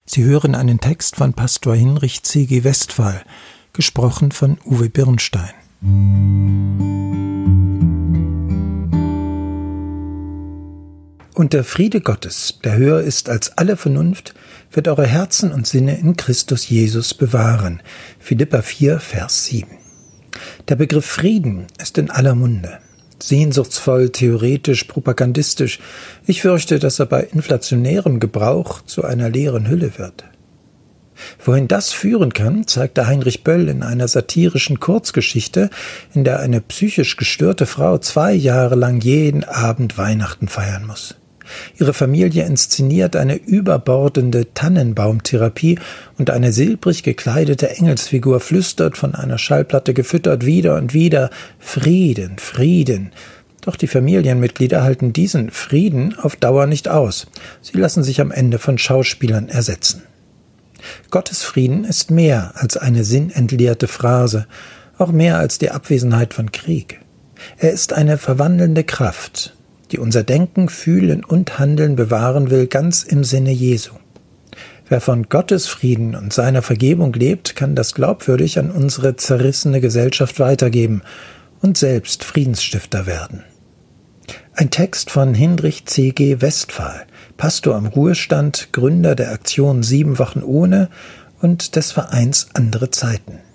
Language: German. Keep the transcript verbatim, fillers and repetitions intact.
Sie hören einen Text von Pastor Hinrich C G Westphal, gesprochen von Uwe Birnstein. Und der Friede Gottes, der höher ist als alle Vernunft, wird eure Herzen und Sinne in Christus Jesus bewahren. Philipper vier, Vers sieben. Der Begriff Frieden ist in aller Munde. Sehnsuchtsvoll, theoretisch, propagandistisch. Ich fürchte, dass er bei inflationärem Gebrauch zu einer leeren Hülle wird. Wohin das führen kann, zeigte Heinrich Böll in einer satirischen Kurzgeschichte, in der eine psychisch gestörte Frau zwei Jahre lang jeden Abend Weihnachten feiern muss. Ihre Familie inszeniert eine überbordende Tannenbaumtherapie und eine silbrig gekleidete Engelsfigur flüstert, von einer Schallplatte gefüttert, wieder und wieder: Frieden, Frieden. Doch die Familienmitglieder halten diesen Frieden auf Dauer nicht aus. Sie lassen sich am Ende von Schauspielern ersetzen. Gottes Frieden ist mehr als eine sinnentleerte Phrase, auch mehr als die Abwesenheit von Krieg. Er ist eine verwandelnde Kraft, die unser Denken, Fühlen und Handeln bewahren will, ganz im Sinne Jesu. Wer von Gottes Frieden und seiner Vergebung lebt, kann das glaubwürdig an unsere zerrissene Gesellschaft weitergeben und selbst Friedensstifter werden. Ein Text von Hinrich C G Westphal, Pastor am Ruhestand, Gründer der Aktion Sieben Wochen ohne und des Vereins Andere Zeiten.